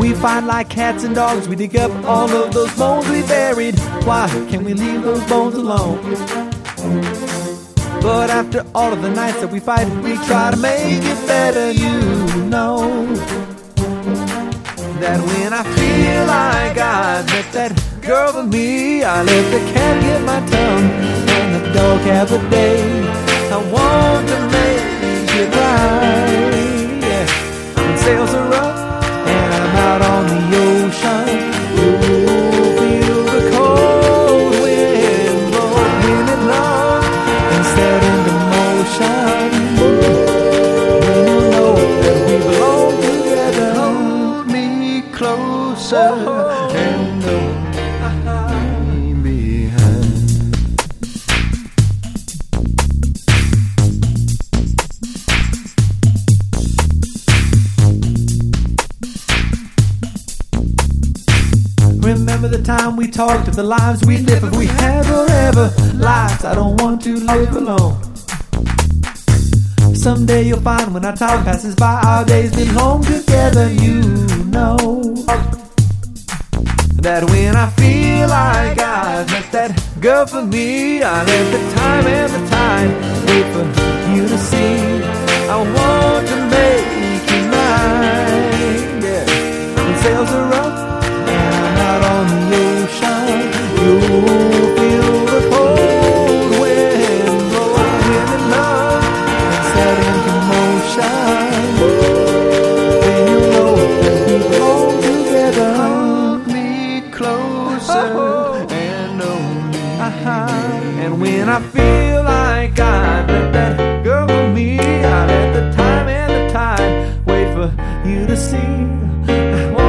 We fight like cats and dogs. We dig up all of those bones we buried. Why can't we leave those bones alone? But after all of the nights that we fight, we try to make it better. You know that when I feel like I met that girl for me, I let the cat get my tongue and the dog have a day. I want to make it right, yeah. When sails are rough and I'm out on the ocean, you'll feel the cold wind blow, wind and love and set into motion. When you know that we belong together, hold me closer and hold me behind. Remember the time we talked of the lives we'd live if we had forever. Lives I don't want to live alone. Someday you'll find when our time passes by, our days belong together. You know that when I feel like I've met that girl for me, I let the time and the tide wait for you to see. I want to make you mine, yeah. When sails are rough and I'm out on the ocean, you'll feel the cold wind blow, wind and love and set into motion. Then you know that we belong together. Hold me closer and hold me. And when I feel like I met that girl for me, I let the time and the tide wait for you to see.